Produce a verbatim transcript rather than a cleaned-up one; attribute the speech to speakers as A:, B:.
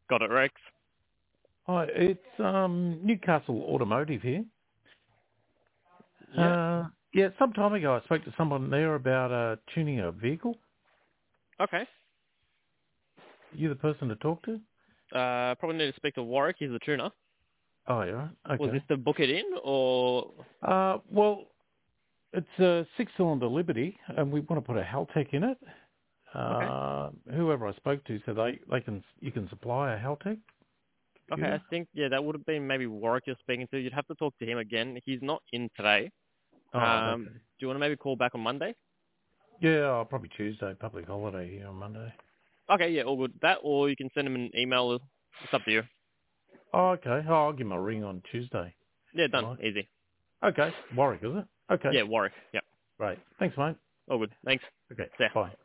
A: Got it, Rex.
B: Hi, it's um, Newcastle Automotive here.
A: Yeah.
B: Uh, yeah, some time ago I spoke to someone there about uh, tuning a vehicle.
A: Okay.
B: You the person to talk to?
A: Uh, probably need to speak to Warwick. He's the tuner.
B: Oh, yeah,
A: Was this
B: okay.
A: to book it in, or...
B: Uh, well, it's a six-cylinder Liberty, and we want to put a Haltech in it.
A: Okay.
B: Uh, whoever I spoke to said they, they can you can supply a Haltech
A: Okay, I
B: computer.
A: think, yeah, that would have been maybe Warwick you're speaking to. You'd have to talk to him again. He's not in today.
B: Oh, right,
A: Um,
B: okay.
A: do you want to maybe call back on Monday?
B: Yeah, oh, probably Tuesday, public holiday here on Monday.
A: Okay, yeah, all good. That, or you can send him an email. It's up to you.
B: Oh, okay. Oh, I'll give him a ring on Tuesday.
A: Yeah,
B: All
A: done.
B: right.
A: Easy.
B: Okay. Warwick, is it? Okay.
A: Yeah, Warwick. Yeah,
B: Right. Thanks, mate.
A: all good. Thanks.
B: Okay.
A: See ya.
B: Bye.